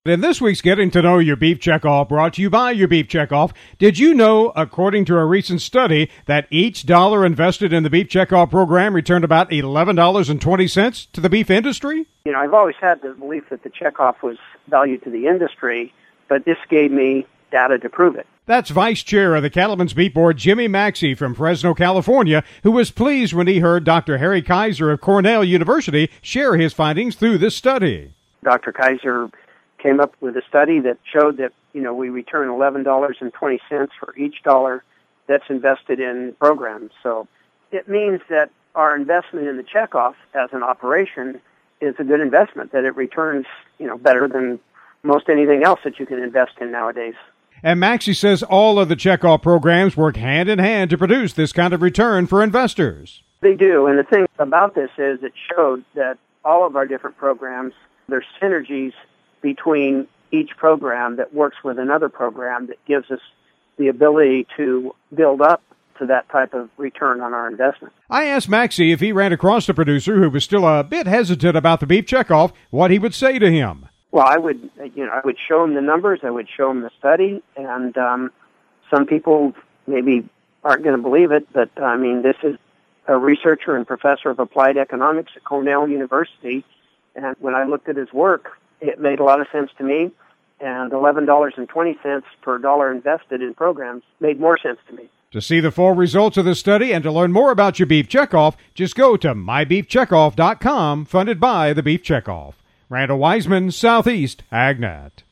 In this week's Getting to Know Your Beef Checkoff, brought to you by Your Beef Checkoff, did you know, according to a recent study, that each dollar invested in the Beef Checkoff program returned about $11.20 to the beef industry? You know, I've always had the belief that the checkoff was value to the industry, but this gave me data to prove it. That's Vice Chair of the Cattlemen's Beef Board, Jimmy Maxey from Fresno, California, who was pleased when he heard Dr. Harry Kaiser of Cornell University share his findings through this study. Dr. Kaiser came up with a study that showed that, we return $11.20 for each dollar that's invested in programs. So it means that our investment in the checkoff as an operation is a good investment, that it returns, better than most anything else that you can invest in nowadays. And Maxey says all of the checkoff programs work hand in hand to produce this kind of return for investors. They do, and the thing about this is it showed that all of our different programs, there's synergies between each program that works with another program that gives us the ability to build up to that type of return on our investment. I asked Maxey if he ran across a producer who was still a bit hesitant about the beef checkoff, what he would say to him. Well, I would show him the numbers, I would show him the study, and some people maybe aren't going to believe it, but this is a researcher and professor of applied economics at Cornell University, and when I looked at his work, it made a lot of sense to me, and $11.20 per dollar invested in programs made more sense to me. To see the full results of the study and to learn more about your beef checkoff, just go to mybeefcheckoff.com, funded by the Beef Checkoff. Randall Wiseman, Southeast AgNet.